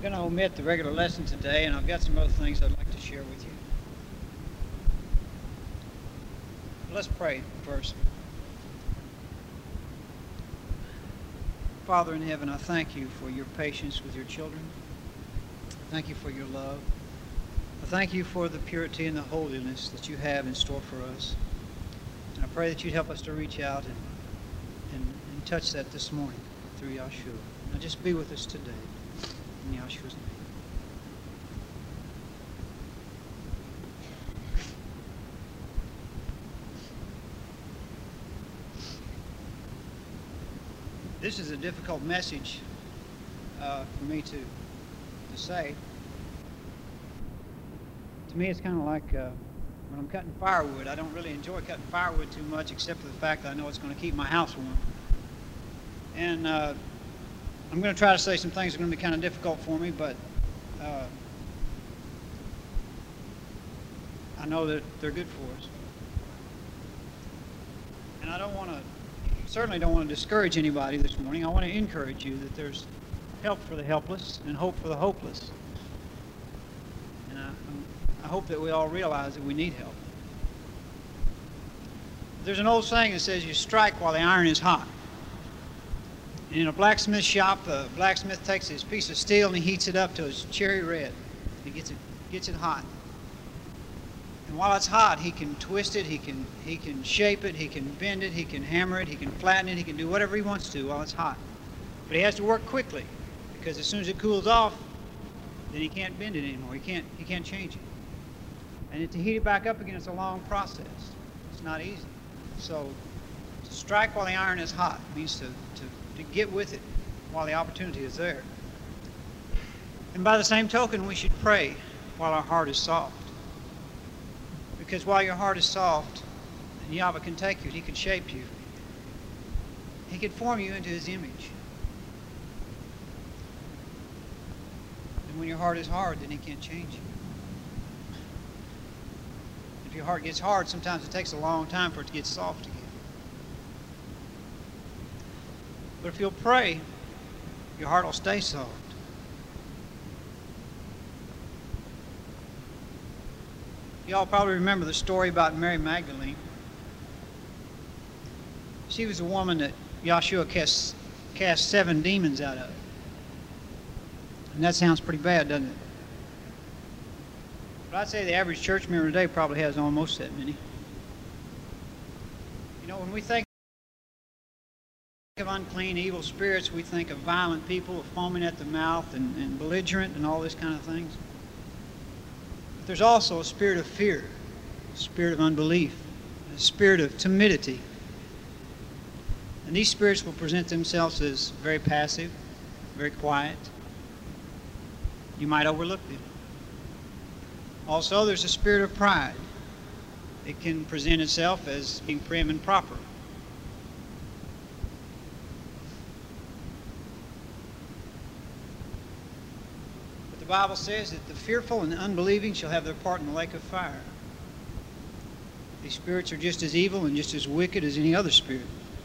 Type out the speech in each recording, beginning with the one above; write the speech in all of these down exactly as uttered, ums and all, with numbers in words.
going to omit the regular lesson today, and I've got some other things I'd like to share with you. Let's pray first. Father in heaven, I thank you for your patience with your children. Thank you for your love. I thank you for the purity and the holiness that you have in store for us. And I pray that you'd help us to reach out and, and, and touch that this morning through Yahshua. Now just be with us today. In Yahshua's name. This is a difficult message uh, for me to, to say. To me, it's kind of like uh, when I'm cutting firewood. I don't really enjoy cutting firewood too much, except for the fact that I know it's going to keep my house warm. And uh, I'm going to try to say some things that are going to be kind of difficult for me, but uh, I know that they're good for us. And I don't want to, certainly don't want to discourage anybody this morning. I want to encourage you that there's help for the helpless and hope for the hopeless. And I, I hope that we all realize that we need help. There's an old saying that says you strike while the iron is hot. In a blacksmith shop, the blacksmith takes his piece of steel and he heats it up till it's cherry red. He gets it, gets it hot. And while it's hot, he can twist it, he can, he can shape it, he can bend it, he can hammer it, he can flatten it, he can do whatever he wants to while it's hot. But he has to work quickly, because as soon as it cools off, then he can't bend it anymore. He can't, he can't change it. And to heat it back up again, it's a long process. It's not easy. So to strike while the iron is hot means to, to to get with it while the opportunity is there. And by the same token, we should pray while our heart is soft. Because while your heart is soft, and Yahweh can take you, he can shape you. He can form you into his image. And when your heart is hard, then he can't change you. If your heart gets hard, sometimes it takes a long time for it to get soft again. But if you'll pray, your heart will stay soft. Y'all probably remember the story about Mary Magdalene. She was a woman that Yahshua cast, cast seven demons out of. And that sounds pretty bad, doesn't it? But I'd say the average church member today probably has almost that many. You know, when we think of unclean, evil spirits, we think of violent people, foaming at the mouth and, and belligerent and all this kind of things. But there's also a spirit of fear, a spirit of unbelief, a spirit of timidity. And these spirits will present themselves as very passive, very quiet. You might overlook them. Also, there's a spirit of pride. It can present itself as being prim and proper. The Bible says that the fearful and the unbelieving shall have their part in the lake of fire. These spirits are just as evil and just as wicked as any other spirit.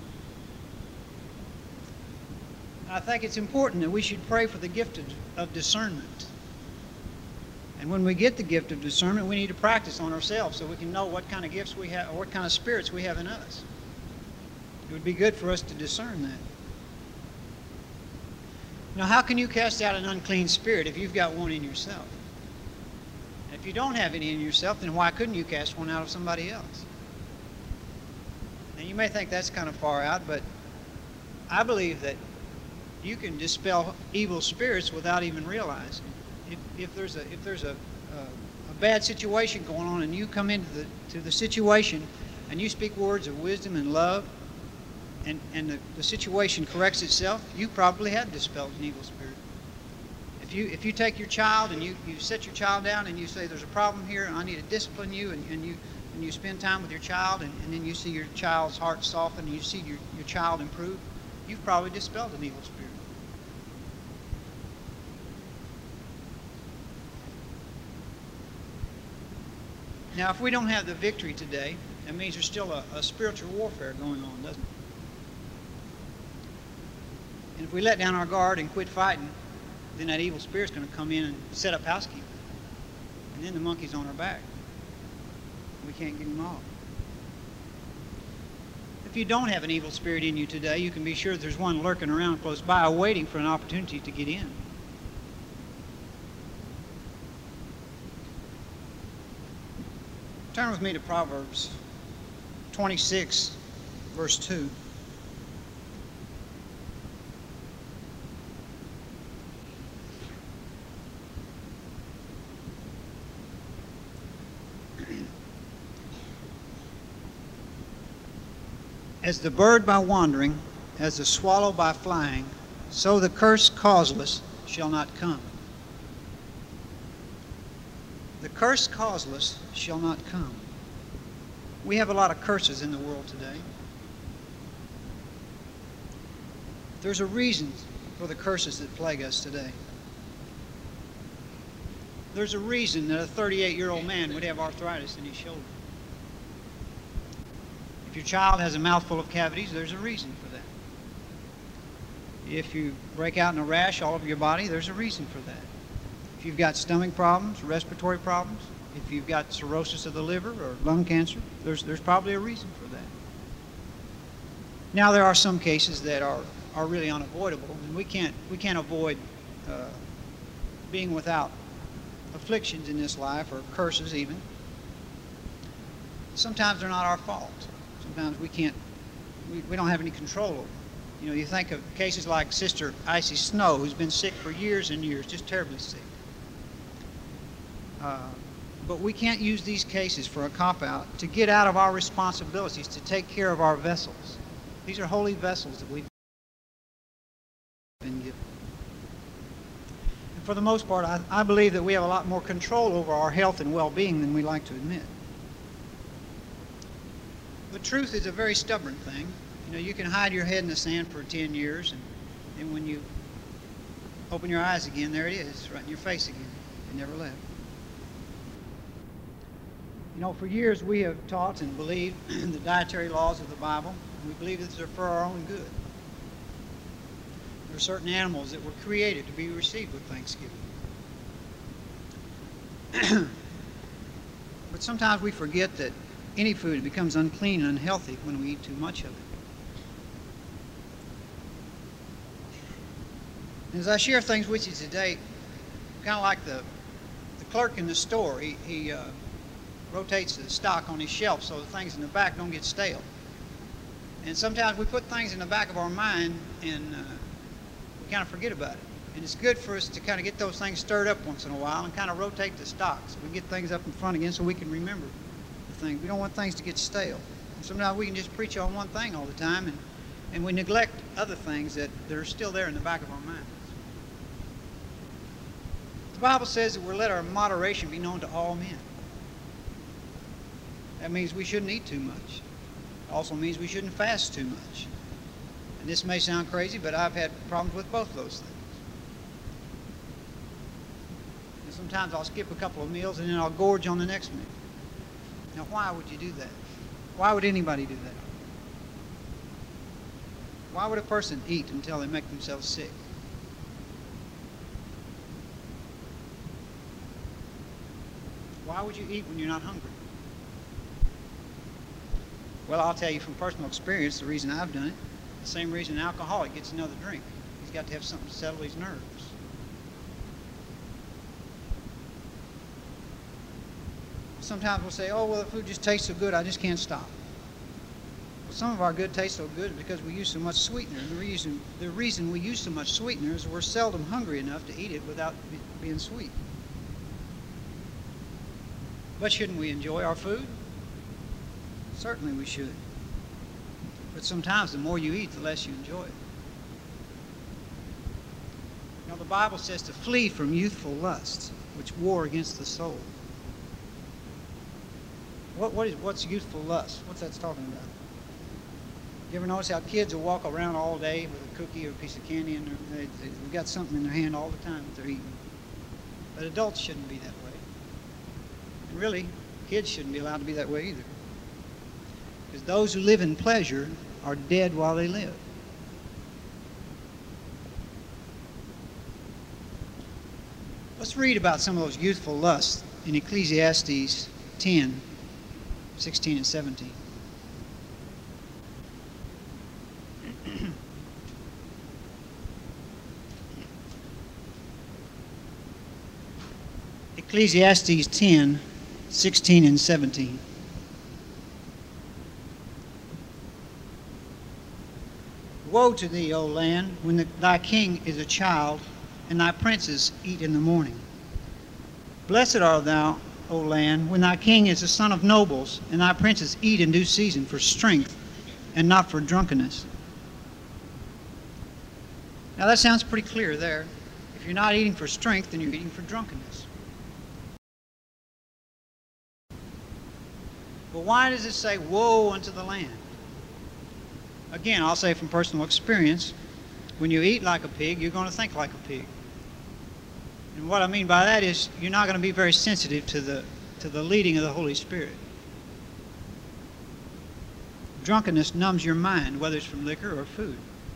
I think it's important that we should pray for the gift of, of discernment. And when we get the gift of discernment, we need to practice on ourselves so we can know what kind of gifts we have, or what kind of spirits we have in us. It would be good for us to discern that. Now, how can you cast out an unclean spirit if you've got one in yourself? And if you don't have any in yourself, then why couldn't you cast one out of somebody else? And you may think that's kind of far out, but I believe that you can dispel evil spirits without even realizing. If, if there's a if there's a, a a bad situation going on, and you come into the to the situation, and you speak words of wisdom and love, and, and the, the situation corrects itself, you probably have dispelled an evil spirit. If you if you take your child and you, you set your child down and you say, there's a problem here and I need to discipline you, and, and you and you spend time with your child, and, and then you see your child's heart soften and you see your, your child improve, you've probably dispelled an evil spirit. Now, if we don't have the victory today, that means there's still a, a spiritual warfare going on, doesn't it? And if we let down our guard and quit fighting, then that evil spirit's going to come in and set up housekeeping. And then the monkey's on our back. We can't get him off. If you don't have an evil spirit in you today, you can be sure there's one lurking around close by waiting for an opportunity to get in. Turn with me to Proverbs twenty-six, verse two. As the bird by wandering, as the swallow by flying, so the curse causeless shall not come. The curse causeless shall not come. We have a lot of curses in the world today. There's a reason for the curses that plague us today. There's a reason that a thirty-eight-year-old man would have arthritis in his shoulder. If your child has a mouthful of cavities, there's a reason for that. If you break out in a rash all over your body, there's a reason for that. If you've got stomach problems, respiratory problems, if you've got cirrhosis of the liver or lung cancer, there's, there's probably a reason for that. Now, there are some cases that are, are really unavoidable, and we can't, we can't avoid uh, being without afflictions in this life, or curses even. Sometimes they're not our fault. Sometimes we can't, we, we don't have any control over them. You know, you think of cases like Sister Icy Snow, who's been sick for years and years, just terribly sick. Uh, but we can't use these cases for a cop-out to get out of our responsibilities to take care of our vessels. These are holy vessels that we've been given. And for the most part, I, I believe that we have a lot more control over our health and well-being than we like to admit. The truth is a very stubborn thing. You know, you can hide your head in the sand for ten years, and then when you open your eyes again, there it is, right in your face again. It never left. You know, for years we have taught and believed the dietary laws of the Bible, and we believe that they're for our own good. There are certain animals that were created to be received with thanksgiving. But sometimes we forget that any food becomes unclean and unhealthy when we eat too much of it. And as I share things with you today, kind of like the, the clerk in the store, he, he uh, rotates the stock on his shelf so the things in the back don't get stale. And sometimes we put things in the back of our mind and uh, we kind of forget about it. And it's good for us to kind of get those things stirred up once in a while and kind of rotate the stock so we can get things up in front again so we can remember. Things. We don't want things to get stale. And sometimes we can just preach on one thing all the time, and, and we neglect other things that, that are still there in the back of our minds. The Bible says that we're let our moderation be known to all men. That means we shouldn't eat too much. It also means we shouldn't fast too much. And this may sound crazy, but I've had problems with both those things. And sometimes I'll skip a couple of meals and then I'll gorge on the next meal. Now, why would you do that? Why would anybody do that? Why would a person eat until they make themselves sick? Why would you eat when you're not hungry? Well, I'll tell you from personal experience the reason I've done it. The same reason an alcoholic gets another drink. He's got to have something to settle his nerves. Sometimes we'll say, oh, well, the food just tastes so good, I just can't stop. Well, some of our good tastes so good because we use so much sweetener. And the reason, the reason we use so much sweetener is we're seldom hungry enough to eat it without be, being sweet. But shouldn't we enjoy our food? Certainly we should. But sometimes the more you eat, the less you enjoy it. You know, the Bible says to flee from youthful lusts, which war against the soul. What, what is, what's youthful lust? What's that talking about? You ever notice how kids will walk around all day with a cookie or a piece of candy and they, they, they've got something in their hand all the time that they're eating? But adults shouldn't be that way. And really, kids shouldn't be allowed to be that way either. Because those who live in pleasure are dead while they live. Let's read about some of those youthful lusts in Ecclesiastes ten, sixteen and seventeen. Ecclesiastes ten, sixteen and seventeen. Woe to thee, O land, when the, thy king is a child, and thy princes eat in the morning. Blessed art thou, O land, when thy king is a son of nobles, and thy princes eat in due season for strength, and not for drunkenness. Now that sounds pretty clear there. If you're not eating for strength, then you're eating for drunkenness. But why does it say, woe unto the land? Again, I'll say from personal experience, when you eat like a pig, you're going to think like a pig. And what I mean by that is you're not going to be very sensitive to the, to the leading of the Holy Spirit. Drunkenness numbs your mind, whether it's from liquor or food.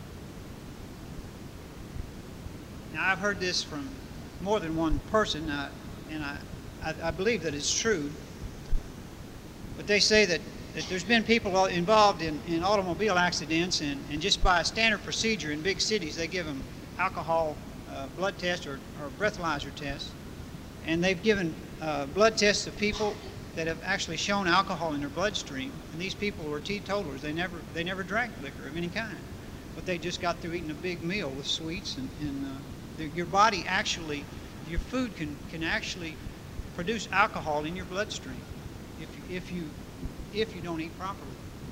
Now, I've heard this from more than one person, uh, and I, I, I believe that it's true. But they say that, that there's been people involved in, in automobile accidents, and, and just by a standard procedure in big cities, they give them alcohol uh, blood test or, or breathalyzer test. And they've given uh, blood tests to people that have actually shown alcohol in their bloodstream. And these people were teetotalers. They never, they never drank liquor of any kind. But they just got through eating a big meal with sweets. And, and uh, the, your body actually, your food can, can actually produce alcohol in your bloodstream if you, if you if you don't eat properly.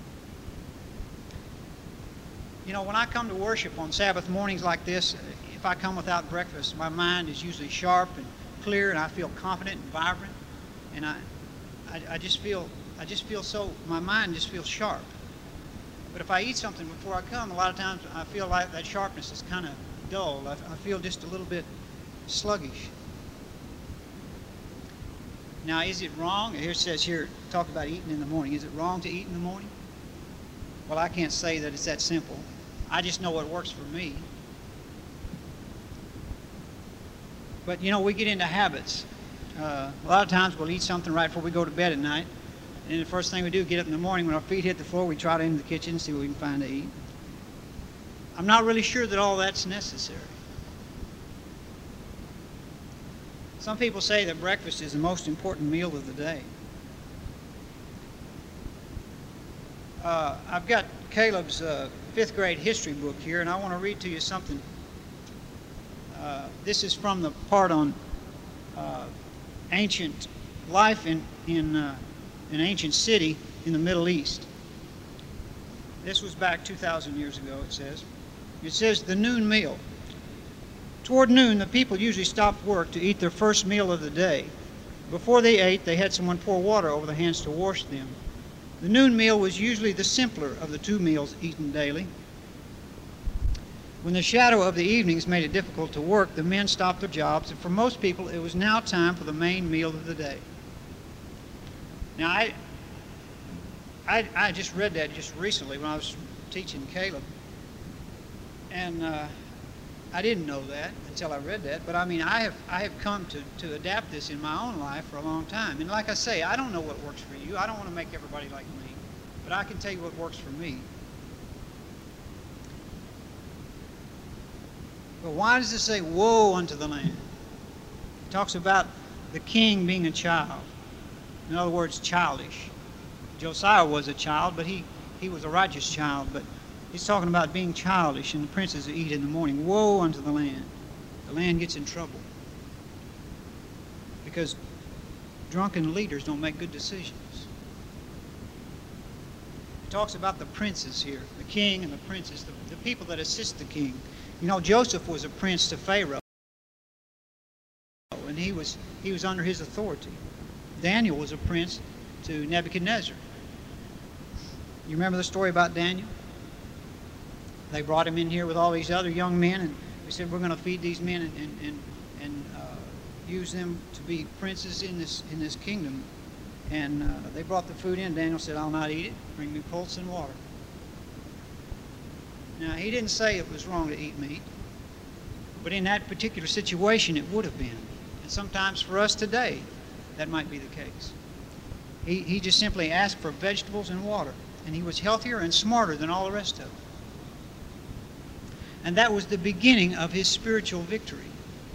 You know, when I come to worship on Sabbath mornings like this, if I come without breakfast, my mind is usually sharp and clear, and I feel confident and vibrant, and I, I, I just feel, I just feel so, my mind just feels sharp. But if I eat something before I come, a lot of times I feel like that sharpness is kind of dull. I, I feel just a little bit sluggish. Now, is it wrong? Here it says here, talk about eating in the morning. Is it wrong to eat in the morning? Well, I can't say that it's that simple. I just know what works for me. But, you know, we get into habits. Uh, a lot of times we'll eat something right before we go to bed at night. And the first thing we do, get up in the morning, when our feet hit the floor, we trot into the kitchen and see what we can find to eat. I'm not really sure that all that's necessary. Some people say that breakfast is the most important meal of the day. Uh, I've got Caleb's uh, fifth grade history book here, and I want to read to you something. Uh, this is from the part on uh, ancient life in, in uh, an ancient city in the Middle East. This was back two thousand years ago, it says. It says, the noon meal. Toward noon, the people usually stopped work to eat their first meal of the day. Before they ate, they had someone pour water over their hands to wash them. The noon meal was usually the simpler of the two meals eaten daily. When the shadow of the evenings made it difficult to work, the men stopped their jobs, and for most people, it was now time for the main meal of the day. Now, I, I, I just read that just recently when I was teaching Caleb, and uh, I didn't know that until I read that, but I mean, I have, I have come to, to adapt this in my own life for a long time. And like I say, I don't know what works for you. I don't want to make everybody like me, but I can tell you what works for me. But why does it say, woe unto the land? It talks about the king being a child. In other words, childish. Josiah was a child, but he, he was a righteous child, but he's talking about being childish, and the princes eat in the morning. Woe unto the land. The land gets in trouble because drunken leaders don't make good decisions. It talks about the princes here, the king and the princes, the, the people that assist the king. You know, Joseph was a prince to Pharaoh, and he was, he was under his authority. Daniel was a prince to Nebuchadnezzar. You remember the story about Daniel? They brought him in here with all these other young men, and we said, we're going to feed these men and, and, and, and uh, use them to be princes in this, in this kingdom. And uh, they brought the food in. Daniel said, I'll not eat it. Bring me pulse and water. Now, he didn't say it was wrong to eat meat, but in that particular situation, it would have been. And sometimes for us today, that might be the case. He, he just simply asked for vegetables and water, and he was healthier and smarter than all the rest of them. And that was the beginning of his spiritual victory.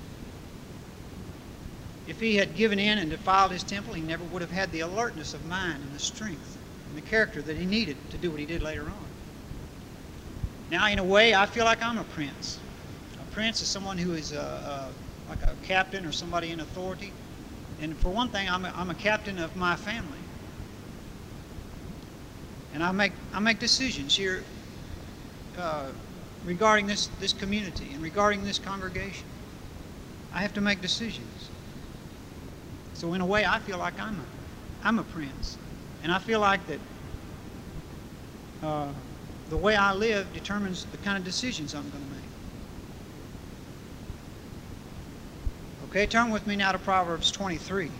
If he had given in and defiled his temple, he never would have had the alertness of mind and the strength and the character that he needed to do what he did later on. Now, in a way, I feel like I'm a prince. A prince is someone who is a, a, like a captain or somebody in authority. And for one thing, I'm a, I'm a captain of my family. And I make, I make decisions here uh, regarding this, this community and regarding this congregation. I have to make decisions. So in a way, I feel like I'm a, I'm a prince. And I feel like that uh, the way I live determines the kind of decisions I'm going to make. Okay, turn with me now to Proverbs twenty-three.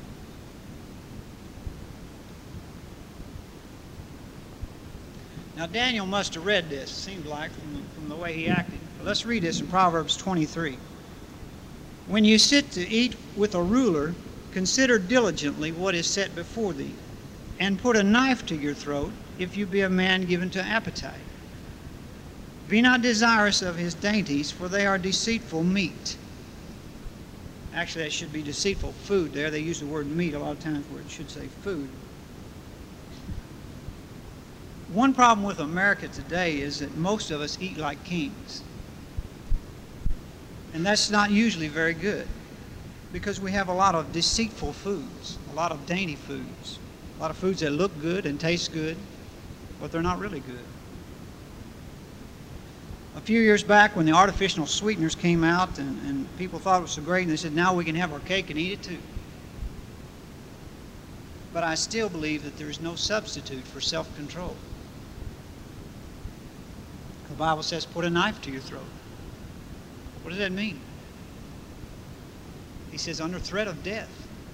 Now Daniel must have read this, seemed like, from the, from the way he acted. But let's read this in Proverbs twenty-three. When you sit to eat with a ruler, consider diligently what is set before thee, and put a knife to your throat, if you be a man given to appetite. Be not desirous of his dainties, for they are deceitful meat. Actually, that should be deceitful food there. They use the word meat a lot of times where it should say food. One problem with America today is that most of us eat like kings. And that's not usually very good, because we have a lot of deceitful foods, a lot of dainty foods, a lot of foods that look good and taste good, but they're not really good. A few years back, when the artificial sweeteners came out and, and people thought it was so great, and they said, now we can have our cake and eat it too. But I still believe that there is no substitute for self-control. The Bible says, put a knife to your throat. What does that mean? He says, under threat of death.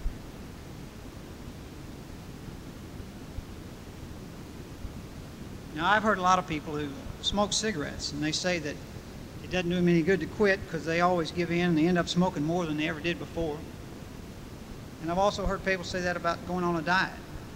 Now, I've heard a lot of people who smoke cigarettes, and they say that it doesn't do them any good to quit because they always give in and they end up smoking more than they ever did before. And I've also heard people say that about going on a diet.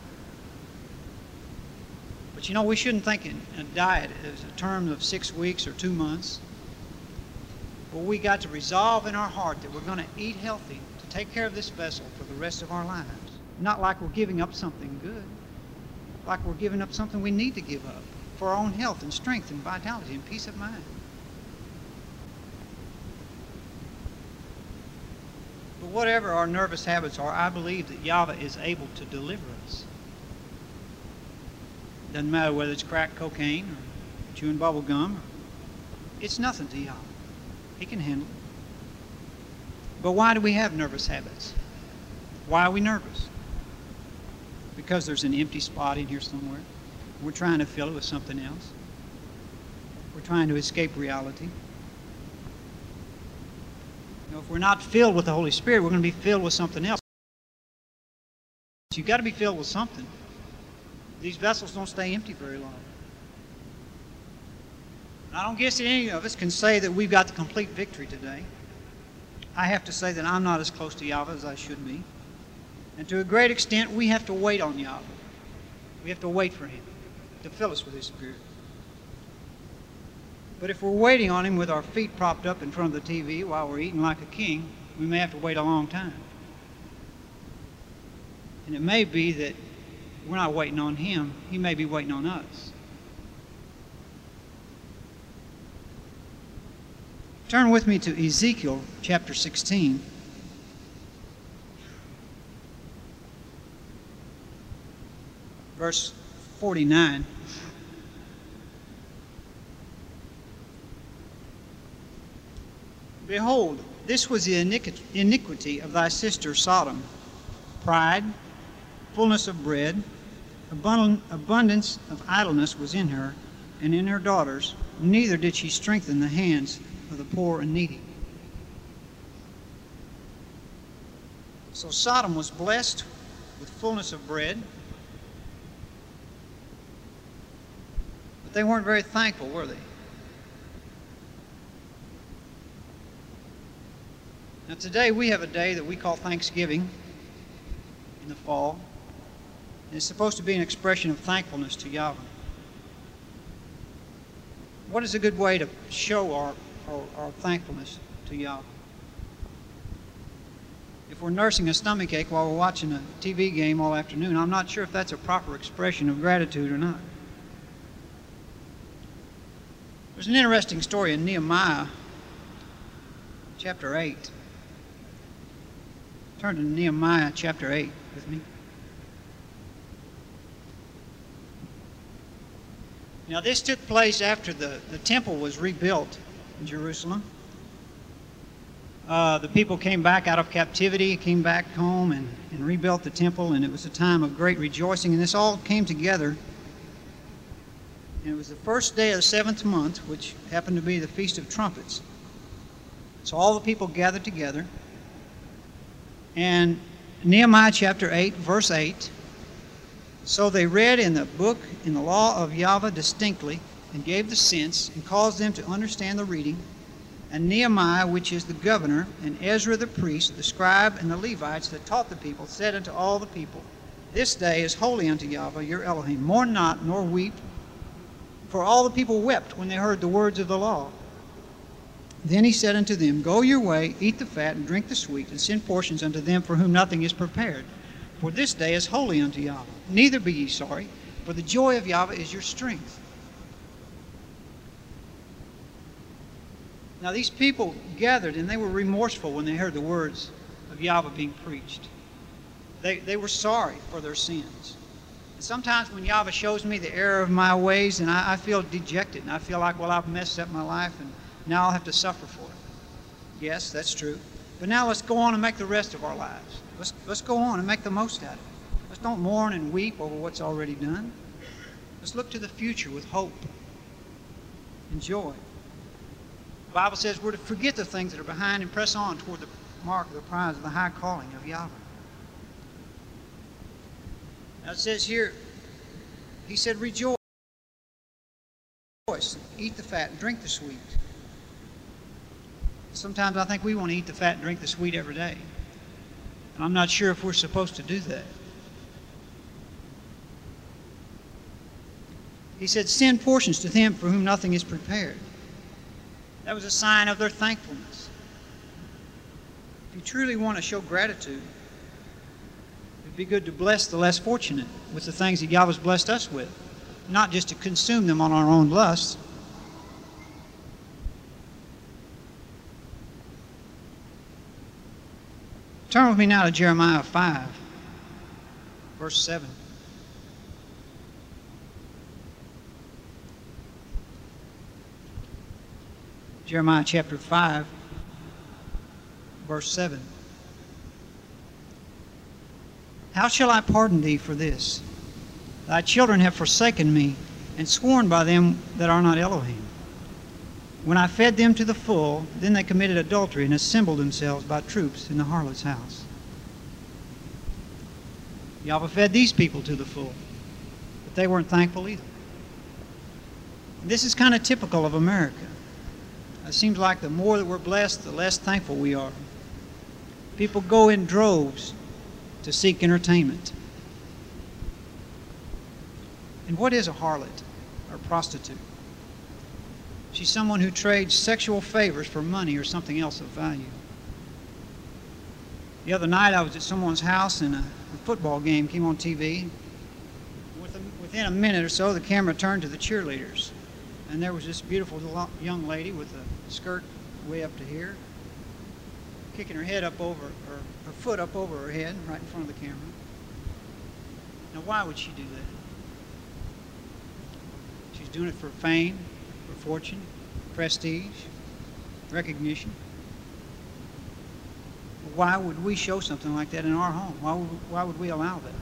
But you know, we shouldn't think in a diet as a term of six weeks or two months. But we got to resolve in our heart that we're going to eat healthy to take care of this vessel for the rest of our lives. Not like we're giving up something good, like we're giving up something we need to give up for our own health and strength and vitality and peace of mind. But whatever our nervous habits are, I believe that Yahweh is able to deliver us. Doesn't matter whether it's crack cocaine or chewing bubble gum. It's nothing to Yahweh. He can handle it. But why do we have nervous habits? Why are we nervous? Because there's an empty spot in here somewhere. We're trying to fill it with something else. We're trying to escape reality. You know, if we're not filled with the Holy Spirit, we're going to be filled with something else. You've got to be filled with something. These vessels don't stay empty very long. I don't guess that any of us can say that we've got the complete victory today. I have to say that I'm not as close to Yahweh as I should be. And to a great extent, we have to wait on Yahweh. We have to wait for Him to fill us with His Spirit. But if we're waiting on Him with our feet propped up in front of the T V while we're eating like a king, we may have to wait a long time. And it may be that we're not waiting on Him. He may be waiting on us. Turn with me to Ezekiel chapter sixteen. Verse forty-nine. Behold, this was the iniquity of thy sister Sodom: pride, fullness of bread, abundance of idleness was in her, and in her daughters, neither did she strengthen the hands of the poor and needy. So Sodom was blessed with fullness of bread, but they weren't very thankful, were they? Now today we have a day that we call Thanksgiving in the fall. And it's supposed to be an expression of thankfulness to Yahweh. What is a good way to show our, our, our thankfulness to Yahweh? If we're nursing a stomach ache while we're watching a T V game all afternoon, I'm not sure if that's a proper expression of gratitude or not. There's an interesting story in Nehemiah chapter eight. Turn to Nehemiah chapter eight with me. Now this took place after the, the temple was rebuilt in Jerusalem. Uh, the people came back out of captivity, came back home and, and rebuilt the temple, and it was a time of great rejoicing. And this all came together. And it was the first day of the seventh month, which happened to be the Feast of Trumpets. So all the people gathered together. And Nehemiah chapter eight, verse eight, so they read in the book, in the law of Yahweh distinctly, and gave the sense, and caused them to understand the reading. And Nehemiah, which is the governor, and Ezra the priest, the scribe, and the Levites that taught the people, said unto all the people, This day is holy unto Yahweh your Elohim. Mourn not, nor weep. For all the people wept when they heard the words of the law. Then he said unto them, Go your way, eat the fat, and drink the sweet, and send portions unto them for whom nothing is prepared. For this day is holy unto Yahweh. Neither be ye sorry, for the joy of Yahweh is your strength. Now these people gathered, and they were remorseful when they heard the words of Yahweh being preached. They, they were sorry for their sins. And sometimes when Yahweh shows me the error of my ways, and I, I feel dejected, and I feel like, well, I've messed up my life, and now I'll have to suffer for it. Yes, that's true. But now let's go on and make the rest of our lives. Let's, let's go on and make the most out of it. Let's don't mourn and weep over what's already done. Let's look to the future with hope and joy. The Bible says we're to forget the things that are behind and press on toward the mark of the prize of the high calling of Yahweh. Now it says here, he said, Rejoice, eat the fat, and drink the sweet. Sometimes I think we want to eat the fat and drink the sweet every day. And I'm not sure if we're supposed to do that. He said, Send portions to them for whom nothing is prepared. That was a sign of their thankfulness. If you truly want to show gratitude, it would be good to bless the less fortunate with the things that God has blessed us with, not just to consume them on our own lusts. Turn with me now to Jeremiah five, verse seven. Jeremiah chapter five, verse seven. How shall I pardon thee for this? Thy children have forsaken me, and sworn by them that are not Elohim. When I fed them to the full, then they committed adultery and assembled themselves by troops in the harlot's house. Yahweh fed these people to the full, but they weren't thankful either. And this is kind of typical of America. It seems like the more that we're blessed, the less thankful we are. People go in droves to seek entertainment. And what is a harlot or prostitute? She's someone who trades sexual favors for money or something else of value. The other night I was at someone's house and a, a football game came on T V. Within a minute or so, the camera turned to the cheerleaders. And there was this beautiful young lady with a skirt way up to here, kicking her head up over, or her foot up over her head, right in front of the camera. Now, why would she do that? She's doing it for fame, for fortune, prestige, recognition. Why would we show something like that in our home? Why would, why would we allow that?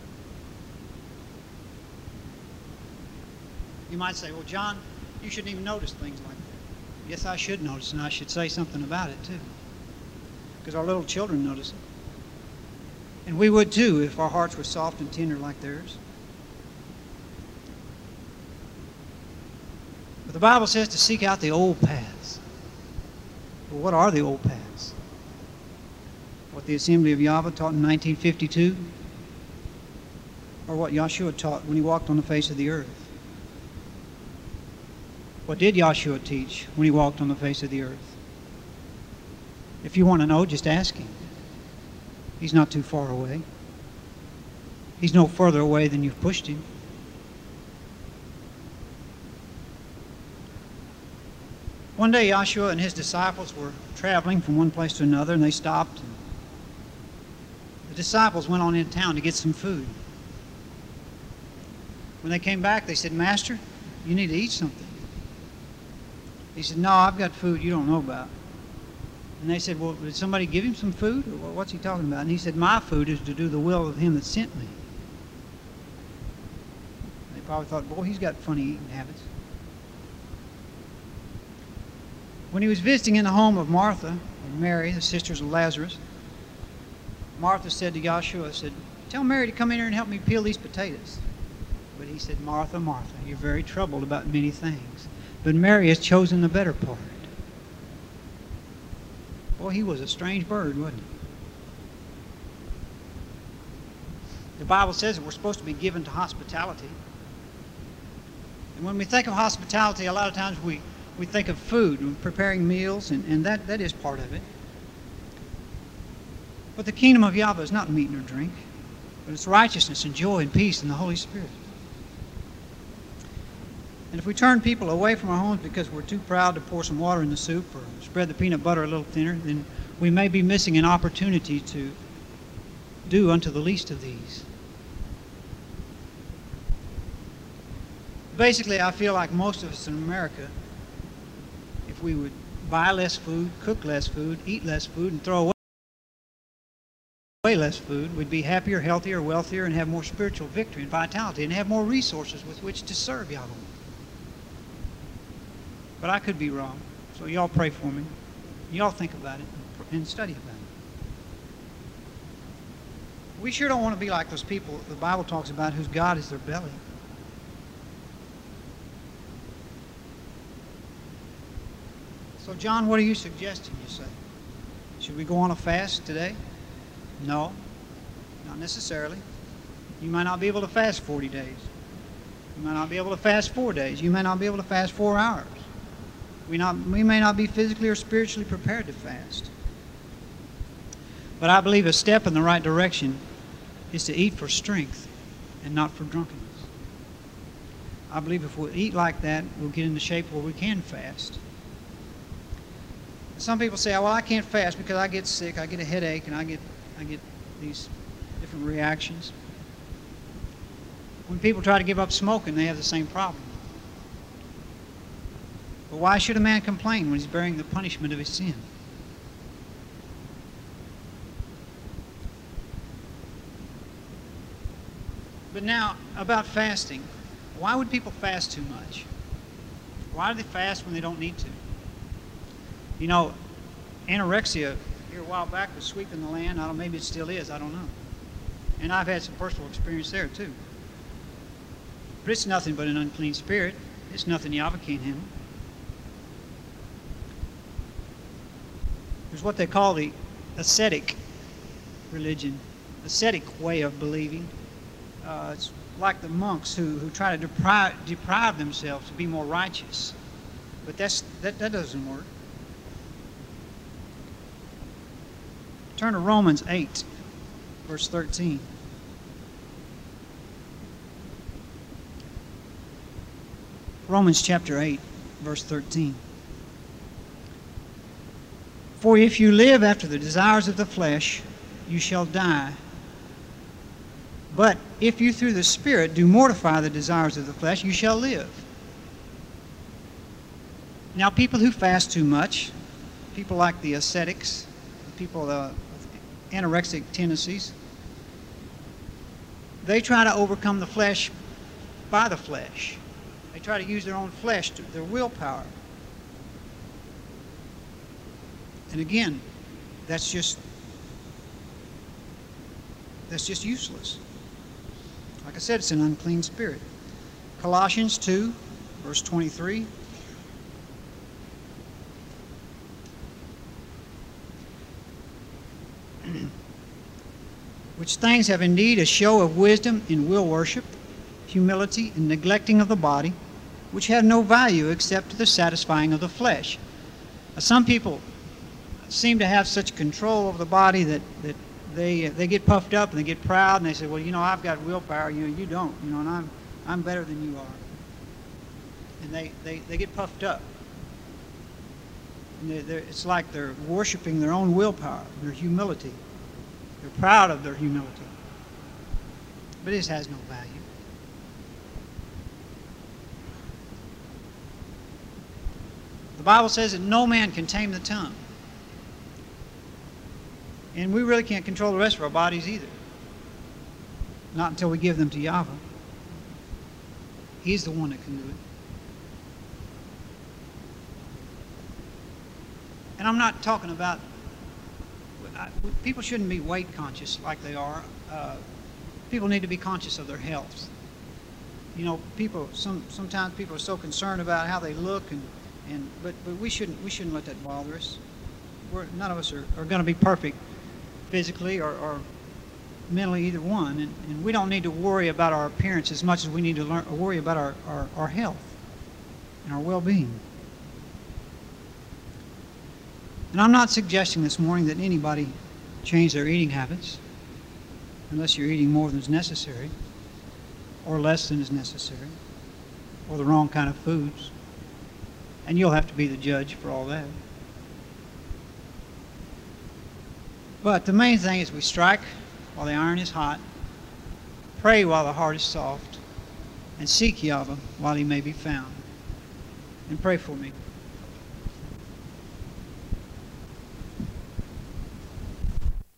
You might say, well, John, you shouldn't even notice things like that. Yes, I should notice, and I should say something about it, too. Because our little children notice it. And we would, too, if our hearts were soft and tender like theirs. But the Bible says to seek out the old paths. Well, what are the old paths? what the Assembly of Yahweh taught in nineteen fifty-two, or what Yahshua taught when he walked on the face of the earth? What did Yahshua teach when he walked on the face of the earth? If you want to know, just ask him. He's not too far away. He's no further away than you've pushed him. One day, Yahshua and his disciples were traveling from one place to another, and they stopped. And the disciples went on into town to get some food. When they came back, they said, "Master, you need to eat something." He said, "No, I've got food you don't know about." And they said, "Well, did somebody give him some food? Or what's he talking about?" And he said, "My food is to do the will of him that sent me." They probably thought, "Boy, he's got funny eating habits." When he was visiting in the home of Martha and Mary, the sisters of Lazarus, Martha said to Yahshua, said, "Tell Mary to come in here and help me peel these potatoes." But he said, "Martha, Martha, you're very troubled about many things, but Mary has chosen the better part." Boy, he was a strange bird, wasn't he? The Bible says that we're supposed to be given to hospitality. And when we think of hospitality, a lot of times we, we think of food and preparing meals, and, and that, that is part of it. But the kingdom of Yahweh is not meat nor drink, but it's righteousness and joy and peace in the Holy Spirit. And if we turn people away from our homes because we're too proud to pour some water in the soup or spread the peanut butter a little thinner, then we may be missing an opportunity to do unto the least of these. Basically, I feel like most of us in America, if we would buy less food, cook less food, eat less food, and throw away way less food, we'd be happier, healthier, wealthier, and have more spiritual victory and vitality, and have more resources with which to serve Yahweh. But I could be wrong. So y'all pray for me. Y'all think about it and study about it. We sure don't want to be like those people the Bible talks about whose God is their belly. So John, what are you suggesting, you say? Should we go on a fast today? No, not necessarily. You might not be able to fast forty days. You might not be able to fast four days. You may not be able to fast four hours. We, not, we may not be physically or spiritually prepared to fast. But I believe a step in the right direction is to eat for strength and not for drunkenness. I believe if we eat like that, we'll get into shape where we can fast. Some people say, "Well, I can't fast because I get sick, I get a headache, and I get, I get these different reactions." When people try to give up smoking, they have the same problem. But why should a man complain when he's bearing the punishment of his sin? But now, about fasting. Why would people fast too much? Why do they fast when they don't need to? You know, anorexia here a while back was sweeping the land. I don't know, maybe it still is, I don't know. And I've had some personal experience there too. But it's nothing but an unclean spirit. It's nothing Yahweh can't handle. There's what they call the ascetic religion, ascetic way of believing. Uh, it's like the monks who, who try to deprive, deprive themselves to be more righteous. But that's, that, that doesn't work. Turn to Romans eight, verse thirteen. Romans chapter eight, verse thirteen. "For if you live after the desires of the flesh, you shall die. But if you through the Spirit do mortify the desires of the flesh, you shall live." Now, people who fast too much, people like the ascetics, people uh, with anorexic tendencies, they try to overcome the flesh by the flesh. They try to use their own flesh, to, their willpower. And again, that's just that's just useless. Like I said, it's an unclean spirit. Colossians two, verse twenty-three. which things have indeed a show of wisdom in will worship, humility, and neglecting of the body, which have no value except to the satisfying of the flesh. Now, some people seem to have such control over the body that, that they, they get puffed up and they get proud and they say, well, you know, I've got willpower, you know, you don't, you know, and I'm, I'm better than you are. And they, they, they get puffed up. And they're, they're, it's like they're worshiping their own willpower, their humility. They're proud of their humility. But it has no value. The Bible says that no man can tame the tongue. And we really can't control the rest of our bodies either. Not until we give them to Yahweh. He's the one that can do it. And I'm not talking about, people shouldn't be weight conscious like they are. Uh, people need to be conscious of their health. You know, people, some, sometimes people are so concerned about how they look, and, and but, but we shouldn't we shouldn't let that bother us. We're, none of us are, are going to be perfect physically or, or mentally, either one. And, and we don't need to worry about our appearance as much as we need to learn, or worry about our, our, our health and our well-being. And I'm not suggesting this morning that anybody change their eating habits unless you're eating more than is necessary or less than is necessary or the wrong kind of foods. And you'll have to be the judge for all that. But the main thing is we strike while the iron is hot, pray while the heart is soft, and seek Yahweh while he may be found. And pray for me.